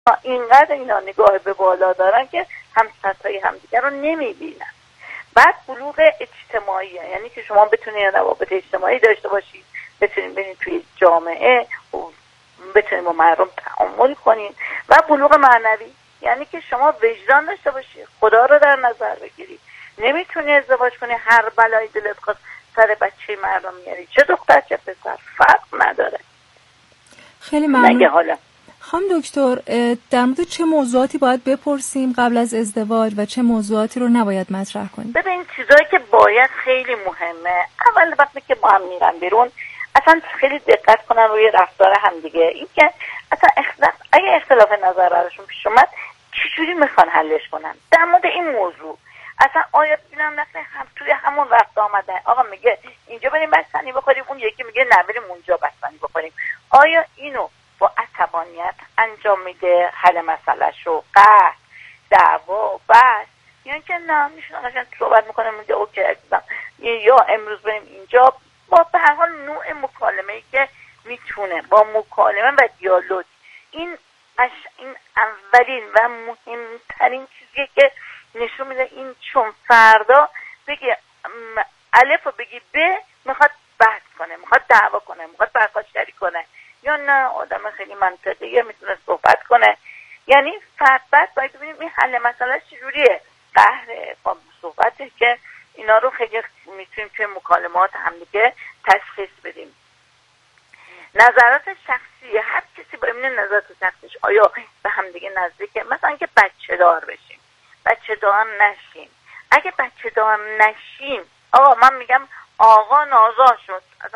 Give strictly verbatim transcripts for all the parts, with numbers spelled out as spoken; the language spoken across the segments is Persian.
اینقدر اینا نگاه به بالا دارن که هم سطحای همدیگر رو نمیبینن. بعد بلوغ اجتماعی، یعنی که شما بتونید روابط اجتماعی داشته باشید، بتونید برید توی جامعه، بتونید با مردم تعامل کنید. و بلوغ معنوی، یعنی که شما وجدان داشته باشید، خدا رو در نظر بگیرید. نمیتونی ازدواج کنی هر بلای دلت خواست سر بچه مردم میاری، چه دختر چه پسر فرق نداره. خیلی ممنون. حالا خانم دکتر، در مورد چه موضوعاتی باید بپرسیم قبل از ازدواج و چه موضوعاتی رو نباید مطرح کنیم؟ ببین چیزایی که باید خیلی مهمه. اول وقتی که با هم میرن بیرون اصلا خیلی دقت کنن روی رفتار همدیگه. این که اصلا اختلاف، اگه اختلاف نظر براشون پیش اومد چجوری میخوان حلش کنن. در مورد این موضوع اصلا آیا ببینم نکنه هم توی همون رفت آمدن، آقا میگه اینجا بریم بستنی بخوریم، اون یکی میگه نه بریم اونجا بستنی بخوریم، آیا اینو با عصبانیت انجام میده حل مسئله شو، قهر، دعوا، بس، یا اینکه نه میشونه قشنگ صحبت میکنه میگه اوکی عزیزم یا امروز بریم اینجا، با به هر حال نوع مکالمه‌ای که میتونه با مکالمه و دیالوگ. این اش این اولین و مهمترین چیزیه که نشون میده این چون فردا بگه الف و بگی ب میخواد بحث کنه، میخواد دعوا کنه، میخواد پرخاشگری کنه، یا نه آدم خیلی منطقیه میتونه صحبت کنه. یعنی فرد بعد باید ببینیم این حل مسئله چجوریه، قهره، با صحبته، که اینا رو خیلی میتونیم توی مکالمات هم دیگه تشخیص بدیم. نظرات شخصی هر کسی با این نظرات شخصیش آیا به هم دیگه نزدیکه. مثلا که بچه دار بشیم، بچه دار نشیم. اگه بچه دار نشیم، آقا من میگم آقا نازا شد، اصلا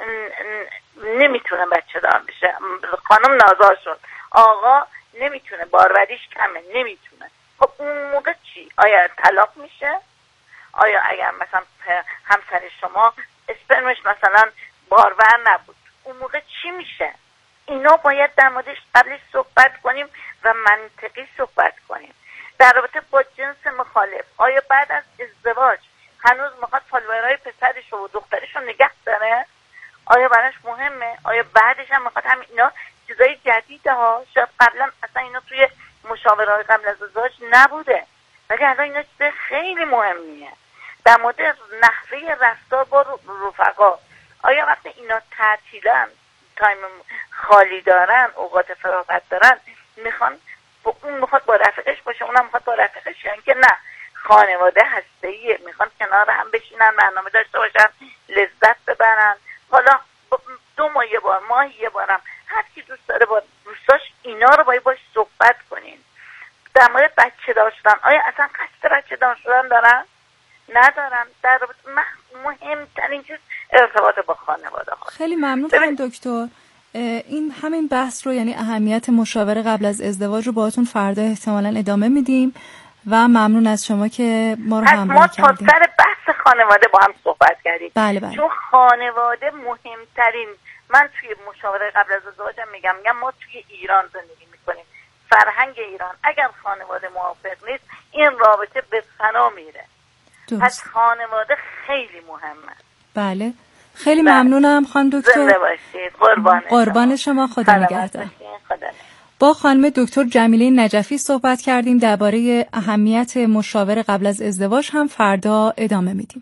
نمیتونه بچه دار بشه، خانم نازا شد، آقا نمیتونه، باروریش کمه، نمیتونه. خب اون موقع چی؟ آیا طلاق میشه؟ آیا اگر مثلا همسر شما اسپرمش مثلا بارور نبود، اون موقع چی میشه؟ اینا باید در موردش قبلش صحبت کنیم و منطقی صحبت کنیم. در رابطه با جنس مخالف، آیا بعد از ازدواج هنوز میخواد فالوورهای پسرش و دخترش رو نگه داره؟ آیا براش مهمه؟ آیا بعدش هم میخواد هم اینا چیزای جدیده ها؟ شاید قبلا اصلا اینا توی مشاورهای قبل از ازدواج نبوده، ولی الان اینا چیز خیلی مهمیه. در مورد نحوه رفتار با رفقا، آیا وقتی اینا تعطیلن، تایم خالی دارن، اوقات فراغت دارن، میخوان با اون میخواد با رفیقش باشه، اونم میخواد با رفیقش، یعنی که نه خانواده هسته‌ایه، میخوان کنار هم بشینن، برنامه داشته باشن، لذت ببرن. حالا دو ماه یه بار، ماه یه بارم، هر کی دوست داره با دوستاش اینا رو باید باش صحبت کنین. در مورد بچه دار شدن، آیا اصلا قصد بچه دار شدن دارن؟ ندارن. در مهمترین چیز ارتباط با خانواده ها. خیلی ممنون خانم دکتر. این همین بحث رو، یعنی اهمیت مشاوره قبل از ازدواج رو باهاتون فردا احتمالاً ادامه میدیم و ممنون از شما که ما رو همراه کردید. ما تا سر بحث خانواده با هم صحبت کردیم. بله بله. چون خانواده مهمترین، من توی مشاوره قبل از ازدواج میگم میگم ما توی ایران زندگی میکنیم، فرهنگ ایران، اگر خانواده موافق نیست این رابطه به فنا میره. پس خانواده خیلی مهمه. بله خیلی بله. ممنونم خانم دکتر. زنده باشید. قربان شما. قربان شما. خدا نگهدار. با خانم دکتر جمیله نجفی صحبت کردیم درباره اهمیت مشاوره قبل از ازدواج. هم فردا ادامه میدیم.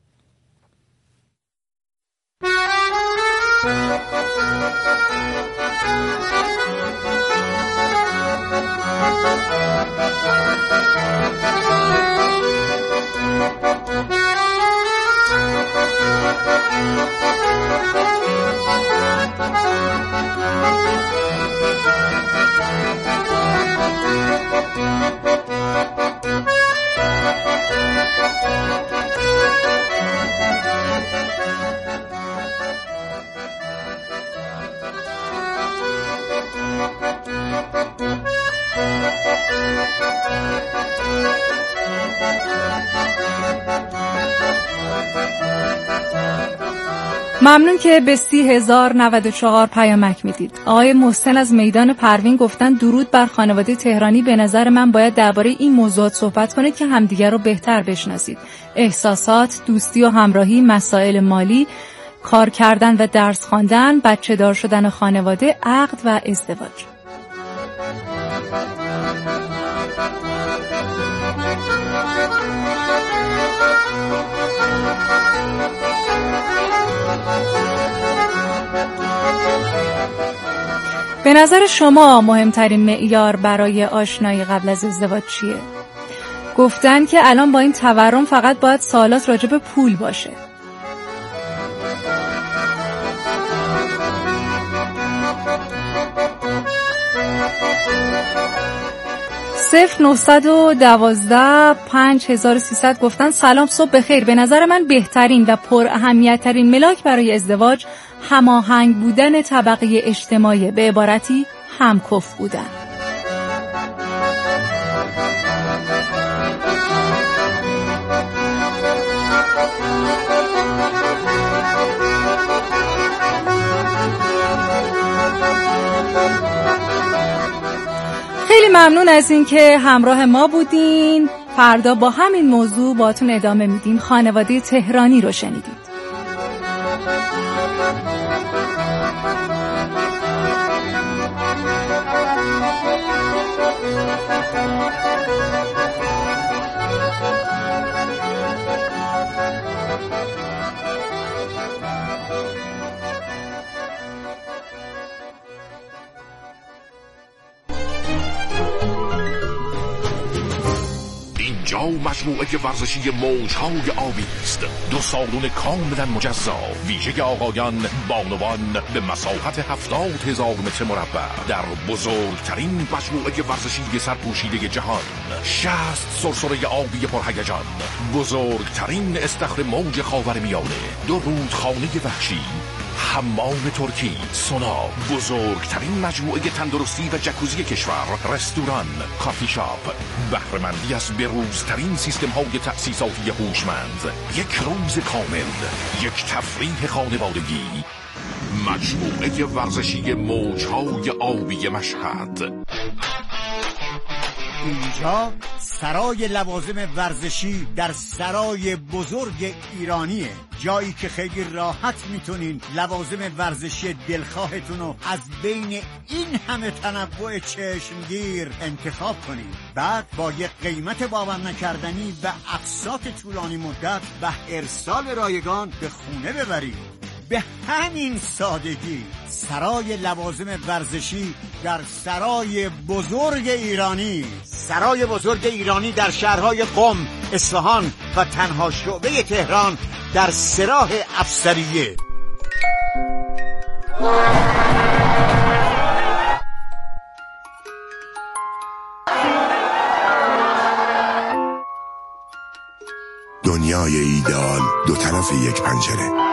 ممنون که به سی هزار نود و چهار پیامک میدید. آقای محسن از میدان پروین گفتن درود بر خانواده تهرانی. به نظر من باید درباره این موضوعات صحبت کنید که همدیگر رو بهتر بشناسید. احساسات، دوستی و همراهی، مسائل مالی، کار کردن و درس خواندن، بچه دار شدن و خانواده، عقد و ازدواج. به نظر شما مهمترین معیار برای آشنایی قبل از ازدواج چیه؟ گفتن که الان با این تورم فقط باید سوالات راجع به پول باشه. صفر نهصد و دوازده پنج هزار و سیصد گفتن سلام صبح بخیر. به نظر من بهترین و پر اهمیت ترین ملاک برای ازدواج هماهنگ بودن طبقه اجتماعی، به عبارتی همکف بودن. خیلی ممنون از این که همراه ما بودین. فردا با همین موضوع باتون ادامه میدیم. خانواده تهرانی رو شنیدید. مجموعه ورزشی موج‌های آبی است. دو سالن کاملا مجزا، ویژه آقایان بانوان به مساحت هفتاد هزار متر مربع در بزرگترین مجموعه ورزشی سرپوشیده جهان. شصت سرسره آبی پرهیجان، بزرگترین استخر موج خاورمیانه، دو رودخانه وحشی، حمام ترکی، سونا، بزرگترین مجموعه تندرستی و جکوزی کشور، رستوران، کافی شاپ، بهره‌مندی از بروزترین سیستم های تأسیساتی هوشمند، یک روز کامل، یک تفریح خانوادگی. مجموعه ورزشی موج‌های آبی مشهد. اینجا سرای لوازم ورزشی در سرای بزرگ ایرانیه، جایی که خیلی راحت میتونین لوازم ورزشی دلخواهتون رو از بین این همه تنوع چشمگیر انتخاب کنین. بعد با یک قیمت باور نکردنی و اقساط طولانی مدت و ارسال رایگان به خونه ببرید. به همین سادگی سرای لوازم ورزشی در سرای بزرگ ایرانی. سرای بزرگ ایرانی در شهرهای قم، اصفهان و تنها شعبه تهران در سراح افسریه. دنیای ایدئال دو طرف یک پنجره.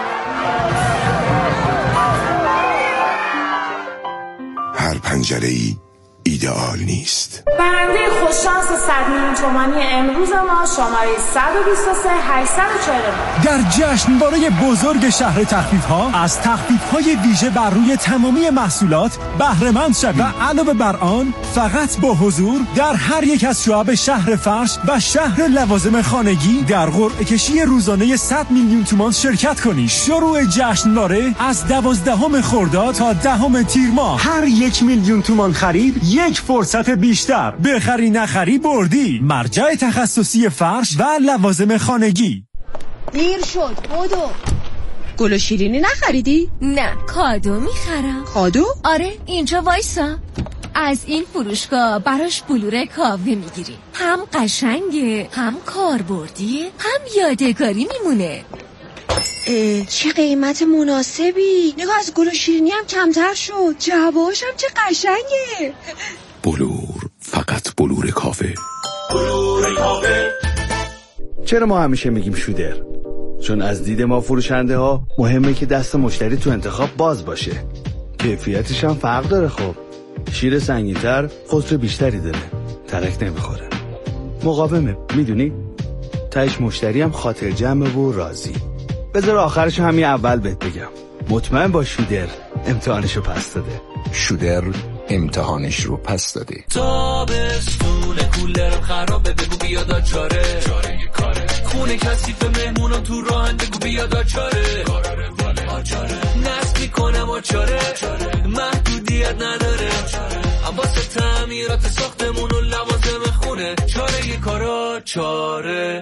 هر پنجره‌ای ایدئال نیست. برنده خوششانس صد میلیون تومانی امروز ما شماره صد و بیست و سه هشتصد و چهل و نه در جشنواره بزرگ شهر تخفیف‌ها از تخفیف‌های ویژه بر روی تمامی محصولات بهره‌مند شوید و علاوه بر آن فقط با حضور در هر یک از شعب شهر فرش و شهر لوازم خانگی در قرعه کشی روزانه صد میلیون تومان شرکت کنید. شروع جشنواره از دوازدهم خرداد تا دهم تیر ماه. هر یک میلیون تومان خرید یک فرصت بیشتر. بخری نخری بردی. مرجع تخصصی فرش و لوازم خانگی. دیر شد بدو. گل و شیرینی نخریدی؟ نه کادو میخرم. کادو؟ آره اینجا وایسا. از این فروشگاه براش بلور کاوه میگیریم. هم قشنگه، هم کاربردیه، هم یادگاری میمونه. چه قیمت مناسبی. نگاه از گل و شیرینی هم کمتر شد. جوابش هم چه قشنگه. بلور، فقط بلور کافه. بلور کافه. چرا ما همیشه میگیم شودر؟ چون از دید ما فروشنده ها مهمه که دست مشتری تو انتخاب باز باشه. کیفیتش هم فرق داره. خب شیر سنگین‌تر خسر بیشتری داره، ترک نمیخوره، مقاومه، میدونی؟ تهش مشتری هم خاطر جمع و راضی. بذار آخرش همین اول بهت بگم، مطمئن با شودر امتحانشو پس داده. شودر امتحانش رو پس داده. تابستون کولرم خرابه، بگو بیاد چاره چاره کاره. خونه کثیف مهمونا تو راهن بگو بیاد آچاره نصب میکنم آچاره محدودیت نداره هم واسه تعمیرات ساختمون و لوازم خونه چاره یه کارا چاره.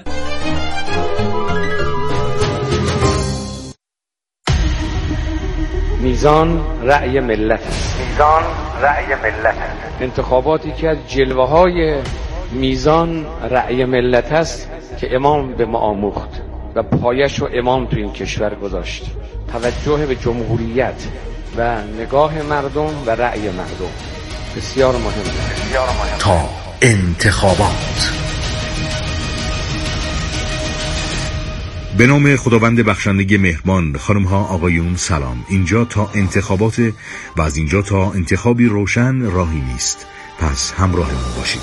میزان رأی ملت است. میزان رأی ملت است. انتخاباتی که از جلوه های میزان رأی ملت است که امام به ما آموخت و پایش رو امام تو این کشور گذاشت. توجه به جمهوریت و نگاه مردم و رأی مردم بسیار مهمه. بسیار مهمه. تا انتخابات. به نام خداوند بخشنده مهربان. خانم ها آقایون سلام. اینجا تا انتخابات و از اینجا تا انتخابی روشن راهی نیست، پس همراه ما باشید.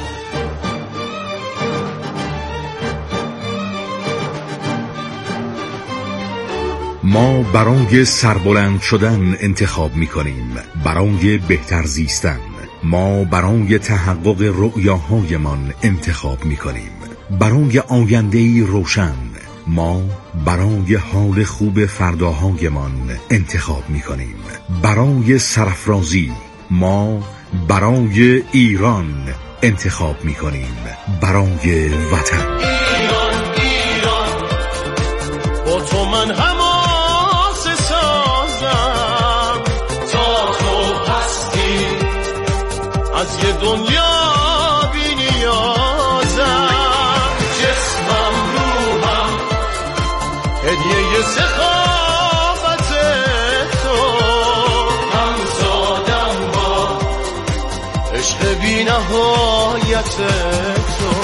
ما برای سربلند شدن انتخاب می کنیم، برای بهتر زیستن. ما برای تحقق رؤیاهایمان انتخاب می کنیم، برای آینده‌ای روشن. ما برای حال خوب فرداهایمان انتخاب می کنیم، برای سرافرازی. ما برای ایران انتخاب می کنیم، برای وطن. ایران ایران با تو من حماسه سازم تا تو هستی از یه دنیا بی نیازم. جسمم روحم هدیه سخاوت تو، هم زادم با عشق بی نهایت تو.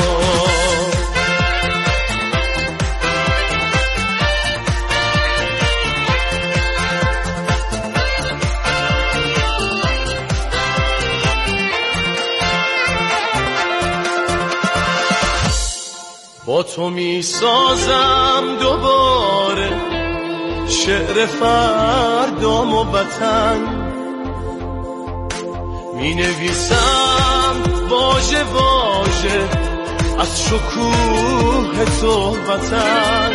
با تو می سازم دوباره شعر فردام و وطن، می نویسم واژه واژه از شکوه تو وطن.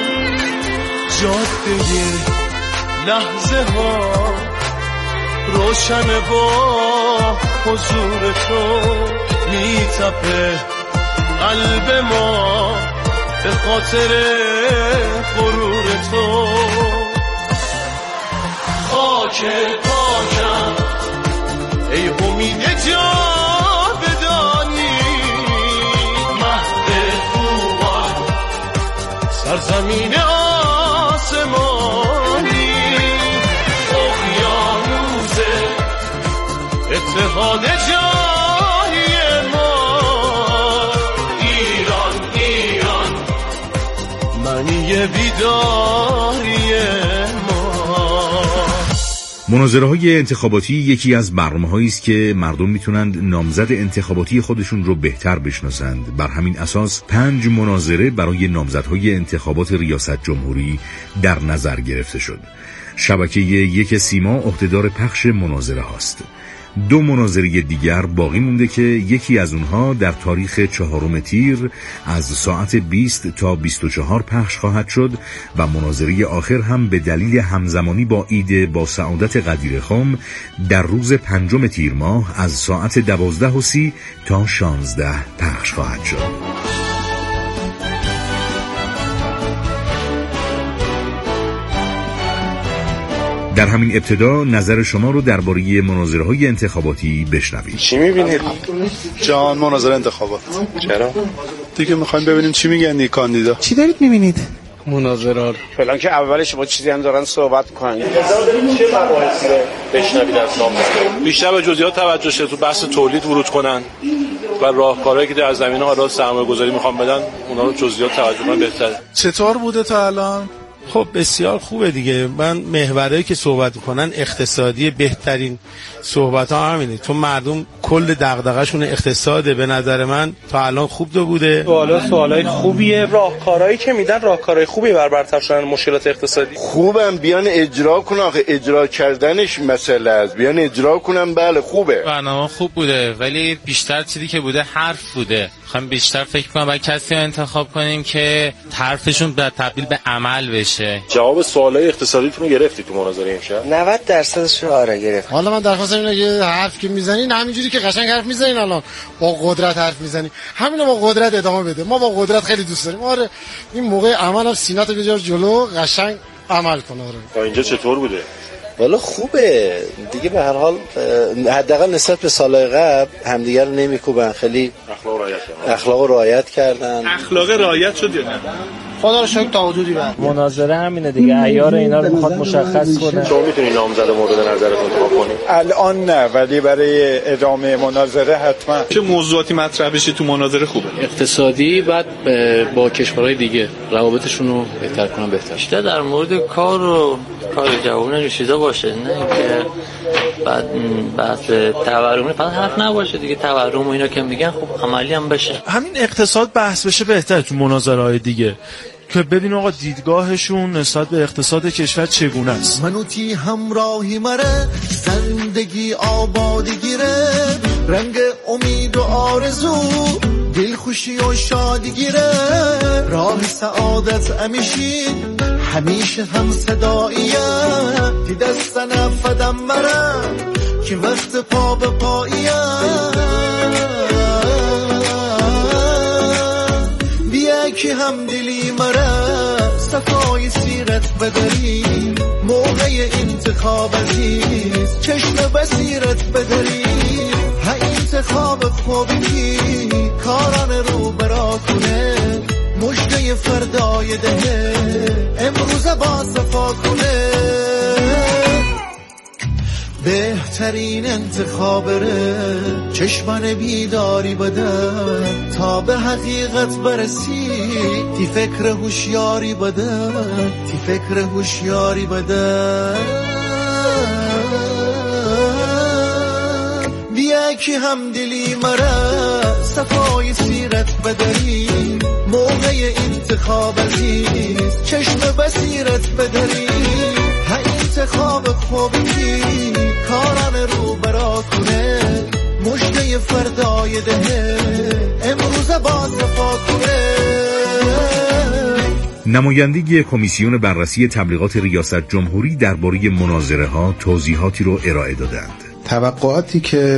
جاده لحظه ها روشن با حضور تو، می تپه قلب ما به خاطر غرور تو. خاک پاکم ای امید جاودانی، مهد خوبان سرزمین آسمانی. اقیانوس اتحاد جایی ما، ایران ایران معنی بیداری ما. مناظره‌های انتخاباتی یکی از برنامه‌هایی است که مردم میتونند نامزد انتخاباتی خودشون رو بهتر بشناسند. بر همین اساس پنج مناظره برای نامزدهای انتخابات ریاست جمهوری در نظر گرفته شد. شبکه یک سیما عهدهدار پخش مناظره هاست. دو مناظره دیگر باقی مونده که یکی از اونها در تاریخ چهارم تیر از ساعت بیست تا بیست و چهار پخش خواهد شد و مناظره آخر هم به دلیل همزمانی با عید با سعادت قدیرخان در روز پنجم تیر ماه از ساعت دوازده و سی تا شانزده پخش خواهد شد. در همین ابتدا نظر شما رو درباره مناظره‌های انتخاباتی بشنوید. چی می‌بینید؟ جان مناظره انتخابات. چرا؟ دیگه می‌خوایم ببینیم چی میگن این کاندیدا. چی دارید می‌بینید؟ مناظره. فعلا که اولش با چیزی هم دارن صحبت می‌کنن. چه مباحثی بشنوید از نامزد؟ بیشتر به جزئیات توجه شه، تو بحث تولید ورود کنن و راهکارهایی که در زمینه حالا سرمایه‌گذاری می‌خوام بدن، اونا رو جزئیات توجه کنن بهتره. چطور بوده تا الان؟ خب بسیار خوبه دیگه. من محورایی که صحبت میکنن اقتصادی، بهترین صحبت ها همینه. تو مردم کل دغدغه‌شون اقتصاده. به نظر من تا الان خوب دو بوده. سوالا سوالای خوبیه. راهکارهایی که میدن راهکارهای خوبی بر برطرف شدن مشکلات اقتصادی. خوبم، بیان اجرا کنن. آخه اجرا کردنش مسئله است. بیان اجرا کنن. بله خوبه. برنامه خوب بوده ولی بیشتر چیزی که بوده حرف بوده. خواهیم بیشتر فکر کنم باید کسی رو انتخاب کنیم که حرفشون به تبدیل به عمل بشه. جواب سوالای اقتصادیتون رو گرفتی تو مناظره امشب؟ نود درصدش رو آره گرفت. حالا من درخواست اینه که حرف که میزنین همینجوری که قشنگ حرف میزنین، الان با قدرت حرف میزنین، همینو با قدرت ادامه بده. ما با قدرت خیلی دوست داریم. آره این موقع عمل هم سینه‌تو بذار جلو، قشنگ عمل کن. آره تا اینجا چطور بوده؟ والا خوبه دیگه. به هر حال حداقل نسبت به سالهای قبل همدیگر رو نمیکوبن، خیلی اخلاق رعایت کردن. اخلاق رعایت کردن. اخلاق رعایت شد یا نه؟ خدا رو شکر تا حدودی بعد. مناظره همینه دیگه، عیار اینا رو میخواد مشخص کنه. شما میتونید نامزد مورد نظرتون انتخاب کنید؟ الان نه، ولی برای ادامه مناظره حتما. چه موضوعاتی مطرح بشه تو مناظره خوبه؟ اقتصادی، بعد با کشورهای دیگه روابطشون رو بهتر کنن. بهتر بیشتر در مورد کار و کار جوانان و چیزا باشه، نه که بعد بحث تورم فقط حرف نباشه دیگه. تورم و اینا که میگن خب عملی هم بشه. همین اقتصاد بحث بشه بهتر تو مناظره‌های دیگه، که ببین آقا دیدگاهشون نسبت به اقتصاد کشور چگونه است. منوتی همراهی مره، زندگی آبادی گیره، رنگ امید و آرزو، دل خوشی و شادی گیره، راه سعادت امیشی همیشه هم صداییه، دی دست نفدم مره که وقت پا به پاییه، بیا که هم دلی مره صفای سیرت بدری، موقع انتخاب عزیز چشم بصیرت بدری، ها انتخاب خوبی کاران رو برا کنه، مجده فردای دهه امروز با صفا کنه، بهترین انتخاب ره چشمان بیداری بده، تا به حقیقت برسی تی فکر هوشیاری بده، تی فکر هوشیاری بده، بیا که هم دلی مره صفای سیرت بدری، موقع انتخاب عزیز چشم بصیرت بدری، ها انتخاب خوبی کاران رو برا کنه، مجده فردای دهه امروز با صفا کنه. نمایندگی کمیسیون بررسی تبلیغات ریاست جمهوری درباره مناظره ها توضیحاتی رو ارائه دادند. توقعاتی که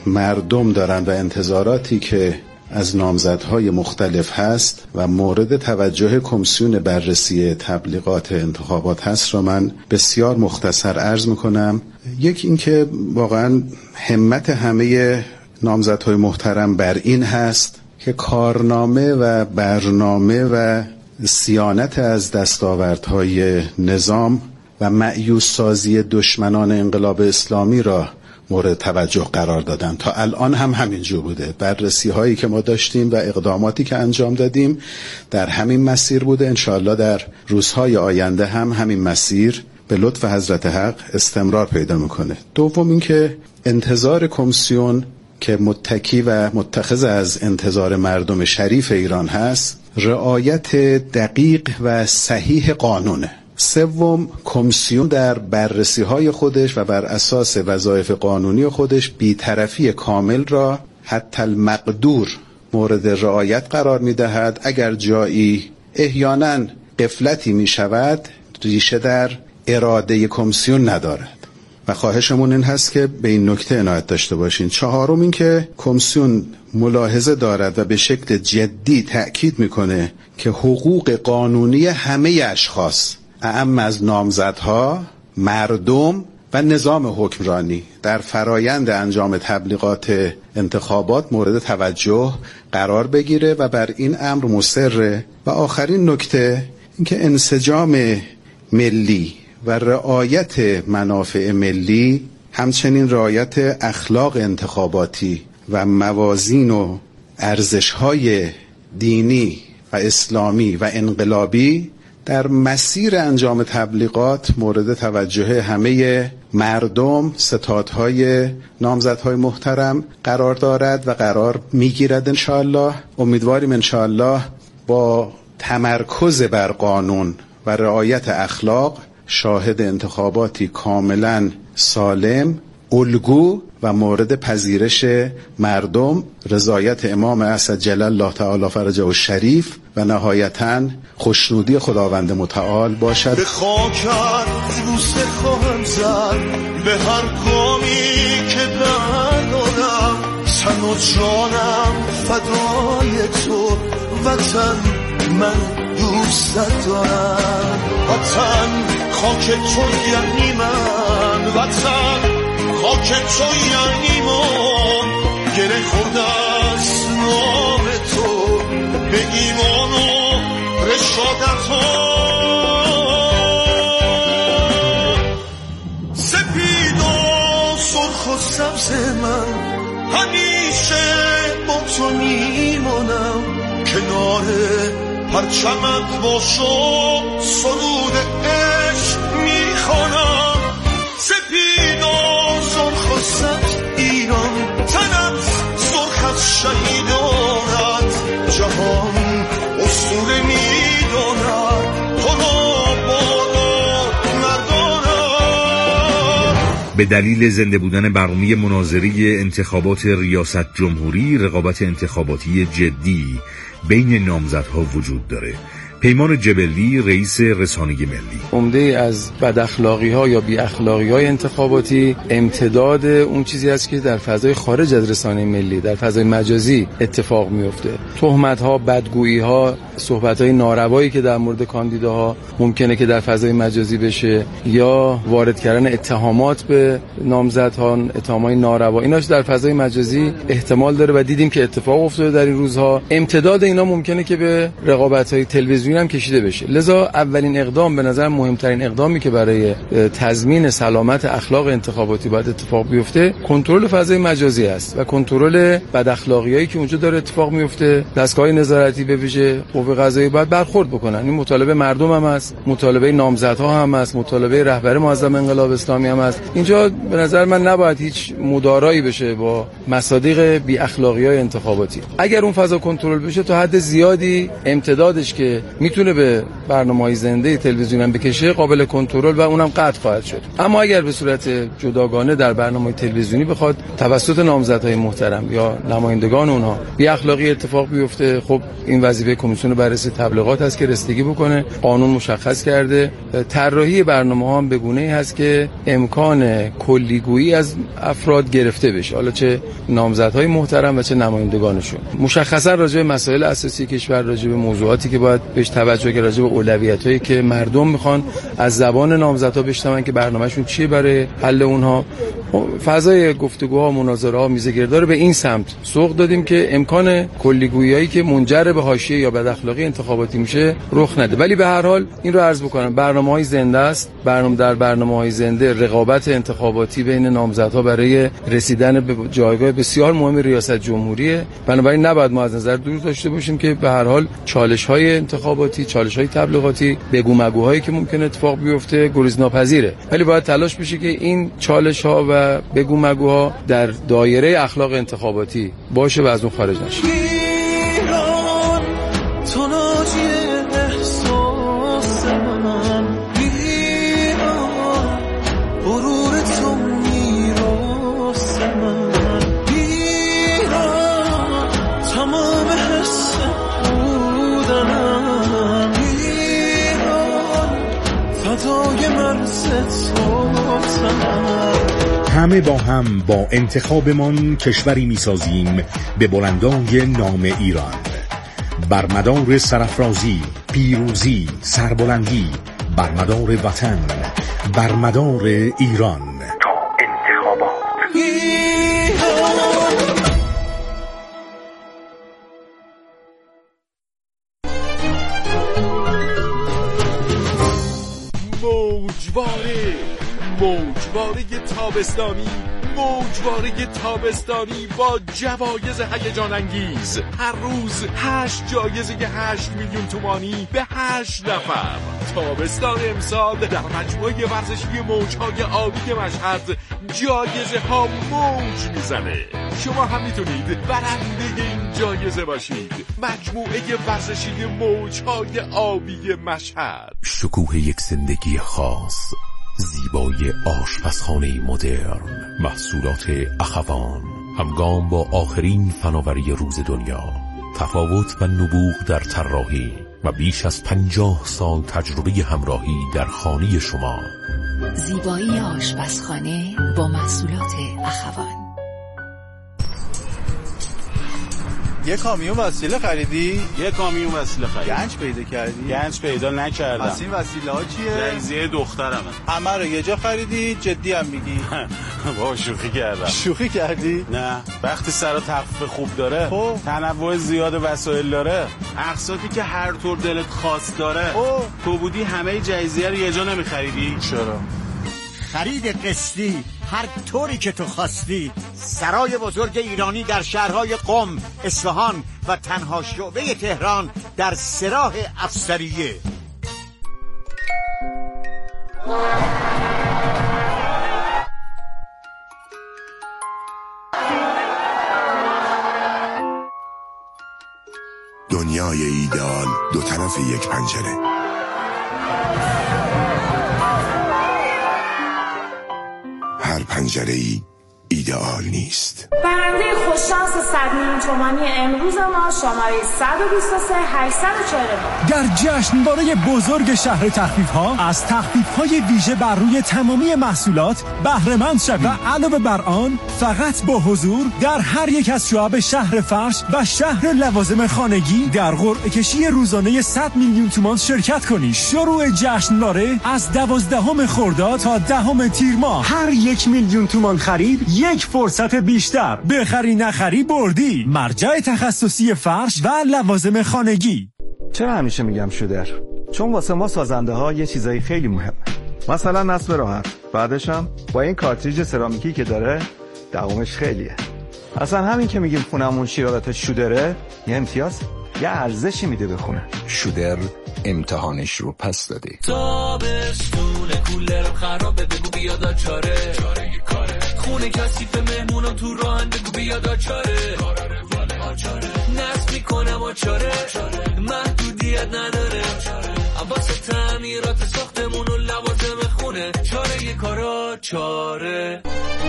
مردم دارند و انتظاراتی که از نامزدهای مختلف هست و مورد توجه کمیسیون بررسی تبلیغات انتخابات هست را من بسیار مختصر عرض میکنم. یک اینکه واقعا همت همه نامزدهای محترم بر این هست که کارنامه و برنامه و صیانت از دستاوردهای نظام و مأیوس سازی دشمنان انقلاب اسلامی را مورد توجه قرار دادن. تا الان هم همینجور بوده. بررسی هایی که ما داشتیم و اقداماتی که انجام دادیم در همین مسیر بوده. انشاءالله در روزهای آینده هم همین مسیر به لطف حضرت حق استمرار پیدا میکنه. دوم اینکه انتظار کمیسیون که متکی و متخذ از انتظار مردم شریف ایران هست، رعایت دقیق و صحیح قانونه. سوم، کمیسیون در بررسی‌های خودش و بر اساس وظایف قانونی خودش بی‌طرفی کامل را حتی المقدور مورد رعایت قرار می‌دهد. اگر جایی احیانا غفلتی می‌شود ریشه در اراده کمیسیون ندارد و خواهشمون این هست که به این نکته عنایت داشته باشین. چهارم این که کمیسیون ملاحظه دارد و به شکل جدی تأکید می‌کنه که حقوق قانونی همه اشخاص اعم از نامزدها، مردم و نظام حکمرانی در فرایند انجام تبلیغات انتخابات مورد توجه قرار بگیره و بر این امر مصره. و آخرین نکته اینکه انسجام ملی و رعایت منافع ملی، همچنین رعایت اخلاق انتخاباتی و موازین و ارزش‌های دینی و اسلامی و انقلابی در مسیر انجام تبلیغات مورد توجه همه مردم ستادهای نامزدهای محترم قرار دارد و قرار میگیرد انشاءالله. امیدواریم انشاءالله با تمرکز بر قانون و رعایت اخلاق شاهد انتخاباتی کاملا سالم، الگو و مورد پذیرش مردم، رضایت امام اسد جل الله تعالی فرجه و شریف و نهایتاً خوشنودی خداوند متعال باشد. به خاکت بوسه خواهم زد به هر گامی که بردارم، تن و جانم فدای تو وطن، من دوست دارم وطن، خاک تو یعنی من، وطن خاک تو یعنی من، گره خورده از نام تو به ایمان و رشادت ها، سپید و سرخ و سبز من همیشه با تو میمانم، کنار پرچمت باشم سرود عشق میخوانم، سپید و سرخ و سبز ایران، تنم سرخ از شهیدانت، جهان اسطوره میداند تو را بالا مردانت. به دلیل زنده بودن برنامه مناظری انتخابات ریاست جمهوری، رقابت انتخاباتی جدی بین نامزدها وجود داره. پیمان جبلی، رئیس رسانه ملی: عمده از بد اخلاقی ها یا بی اخلاقی های انتخاباتی امتداد اون چیزی است که در فضای خارج از رسانه ملی، در فضای مجازی اتفاق میفته. تهمت ها، بدگویی ها، صحبت های ناروایی که در مورد کاندیداها ممکنه که در فضای مجازی بشه، یا وارد کردن اتهامات به نامزدها، اتهامات ناروا، ایناش در فضای مجازی احتمال داره و دیدیم که اتفاق افتاده در این روزها. امتداد اینا ممکنه که به رقابت های تلویزیونی هم کشیده بشه. لذا اولین اقدام، به نظر مهمترین اقدامی که برای تضمین سلامت اخلاق انتخاباتی باید اتفاق بیفته، کنترل فضای مجازی است و کنترل بد اخلاقیایی که اونجا داره اتفاق میفته. دستگاه نظارتی به ویژه قوه قضاییه باید برخورد بکنن. این مطالبه مردم هم است، مطالبه نامزدها هم است، مطالبه رهبر معظم انقلاب اسلامی هم است. اینجا به نظر من نباید هیچ مدارایی بشه با مصادیق بی اخلاقیای انتخاباتی. اگر اون فضا کنترل بشه تا حد زیادی امتدادش که میتونه به برنامه‌های زنده تلویزیون هم بکشه قابل کنترل و اونم قطع خواهد شد. اما اگر به صورت جداگانه در برنامه‌های تلویزیونی بخواد توسط نامزدهای محترم یا نمایندگان اونها بی اخلاقی اتفاق بیفته، خب این وظیفه کمیسیون بررسی تبلیغات هست که رسیدگی بکنه. قانون مشخص کرده. طراحی برنامه‌ها هم به گونه‌ای هست که امکان کلیگویی از افراد گرفته بشه، حالا چه نامزدهای محترم و چه نمایندگانشون. مشخصا راجع به مسائل اساسی کشور، راجع به موضوعاتی که باید بهش توجه که راجع به اولویتایی که مردم میخوان از زبان نامزدها بشنون که برنامه‌شون چیه برای حل اونها، فضای گفتگوها، مناظره‌ها، میزگردار به این سمت سوق دادیم که امکان کلیگویی که منجر به حاشیه یا بد اخلاقی انتخاباتی میشه رخ نده. ولی به هر حال این رو عرض بکنم، برنامه‌های زنده است. برنامه در برنامه‌های زنده رقابت انتخاباتی بین نامزدها برای رسیدن به جایگاه بسیار مهم ریاست جمهوریه. بنابراین نباید ما از نظر دور داشته باشیم که به هر حال چالش‌های انتخاباتی، چالش‌های تبلیغاتی، بگو مگوهایی که ممکن اتفاق بیفته گریزناپذیره. ولی باید تلاش بشه که این چالش‌ها و بگو مگوها در دایره اخلاق انتخاباتی باشه و از اون خارج نشه. ایران تو ناجی احساس من، ایران غرور تو میراث من، ایران تمام حس بودنم، ایران فدای مرز تو همه با هم با انتخابمان کشوری میسازیم به بلندای نام ایران، بر مدار سرافرازی، پیروزی، سربلندی، بر مدار وطن، بر مدار ایران. تا انتخابات موجواره موجواره تابستانی موجواره تابستانی با جوایز هیجان انگیز. هر روز هشت جایزه هشت میلیون تومانی به هشت نفر. تابستان امسال در مجموعه ورزشی موجهای آبی مشهد جایزه ها موج میزنه. شما هم میتونید برنده این جایزه باشید. مجموعه ورزشی موجهای آبی مشهد. شکوه یک زندگی خاص، زیبایی آشپزخانه مدرن، محصولات اخوان، همگام با آخرین فناوری روز دنیا، تفاوت و نبوغ در طراحی و بیش از پنجاه سال تجربه همراهی در خانه شما. زیبایی آشپزخانه با محصولات اخوان. یه کامیون وسیله خریدی؟ یه کامیون وسیله خریدی. گنج پیدا کردی؟ گنج پیدا نکردم. پس این وسیله ها چیه؟ جنزیه دخترمه. همه رو یه جا خریدی؟ جدی هم میگی؟ با شوخی کردم. شوخی کردی؟ نه، وقتی سر و تخفیف خوب داره، خب تنوع زیاد وسایل داره، اقساطی که هر طور دلت خواست داره، خب تو بودی همه جایزیه رو یه جا نمیخریدی؟ چرا؟ خرید قسطی هر طوری که تو خواستی. سرای بزرگ ایرانی در شهرهای قم، اصفهان و تنها شعبه تهران در سراح افسریه. دنیای ایدئال دو طرف یک پنجره. هر پنجره‌ای ایدئال نیست. برنده خوششانس صد میلیون تومانی امروز ما شماره صد و بیست و سه هشتصد و چهل و نه. در جشنواره بزرگ شهر تخفیف‌ها از تخفیف‌های ویژه بر روی تمامی محصولات بهره مند شوید و علاوه بر آن فقط با حضور در هر یک از شعب شهر فرش و شهر لوازم خانگی در قرعه کشی روزانه صد میلیون تومان شرکت کنید. شروع جشنواره از دوازدهم خرداد تا دهم تیر ماه. هر یک میلیون تومان خرید یک فرصت بیشتر. بخری نخری بردی. مرجع تخصصی فرش و لوازم خانگی. چرا همیشه میگم شودر؟ چون واسه ما سازنده ها یه چیزایی خیلی مهمه. مثلا نصب راحت، بعدش هم با این کارتریج سرامیکی که داره دوامش خیلیه. اصلا همین که میگیم خونمون شیرالات شودره یه امتیاز، یه ارزشی میده به خونه. شودر امتحانش رو پس داده. تابستون کولر خرابه، بگو بیاد چاره چاره کاره. خونه کثیف مهمونم تو راهن، بگو بیاد چاره کاره واله چاره. نصب میکنم چاره محدودیت نداره، واسه تعمیرات ساختمون و لوازم خونه چاره کارا چاره.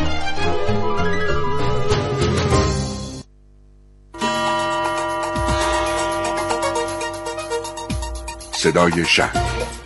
صدای شهر.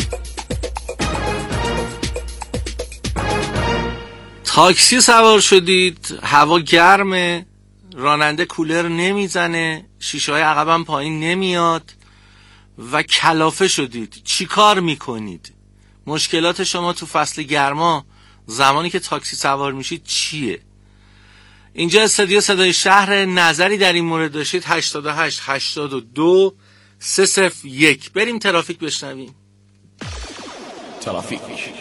تاکسی سوار شدید، هوا گرمه، راننده کولر نمیزنه، شیشه های عقبم پایین نمیاد و کلافه شدید. چی کار میکنید؟ مشکلات شما تو فصل گرما زمانی که تاکسی سوار میشید چیه؟ اینجا استودیو صدای شهر. نظری در این مورد داشتید هشتاد و هشت هشتاد و دو سه صفر یک. بریم ترافیک بشنویم. ترافیک.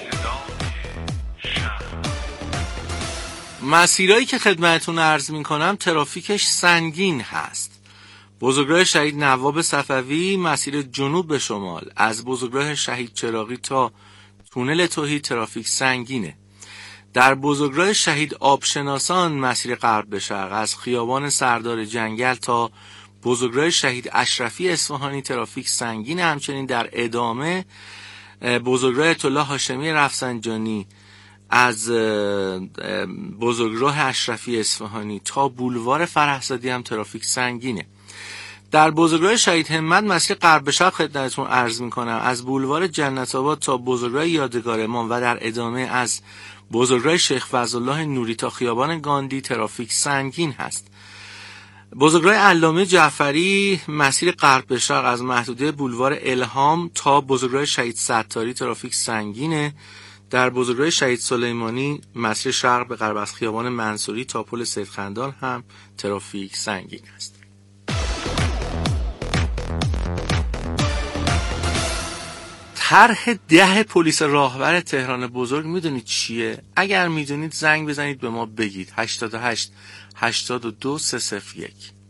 مسیرایی که خدمتتون عرض میکنم ترافیکش سنگین هست. بزرگراه شهید نواب صفوی مسیر جنوب به شمال، از بزرگراه شهید چراغی تا تونل توحید ترافیک سنگینه. در بزرگراه شهید آبشناسان مسیر غرب به شرق، از خیابان سردار جنگل تا بزرگراه شهید اشرفی اصفهانی ترافیک سنگین. همچنین در ادامه بزرگراه آیت الله هاشمی رفسنجانی از بزرگراه اشرفی اصفهانی تا بولوار فرهزادی هم ترافیک سنگینه. در بزرگراه شهید همت مسیر غرب به شرق خدمتتون عرض میکنم، از بولوار جنت آباد تا بزرگراه یادگار امام و در ادامه از بزرگراه شیخ فضلالله نوری تا خیابان گاندی ترافیک سنگین هست. بزرگراه علامه جعفری مسیر غرب به شرق از محدوده بولوار الهام تا بزرگراه شهید ستاری ترافیک سنگینه. در بزرگراه شهید سلیمانی مسیر شرق به غرب از خیابان منصوری تا پل سید خندان هم ترافیک سنگین است. طرح ده پلیس راهور تهران بزرگ میدونید چیه؟ اگر میدونید زنگ بزنید به ما بگید. هشتاد و هشت هشتاد و دو سه صفر یک.